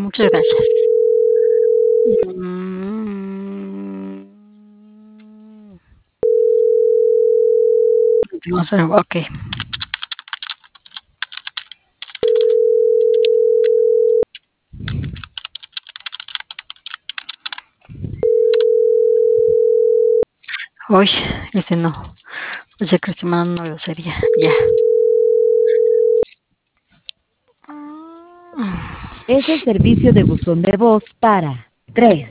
muchas gracias. Mm, vamos a ver, okey. Uy, ese no. Pensé que estoy mandando una grosería. Ya. Es el servicio de buzón de voz para 3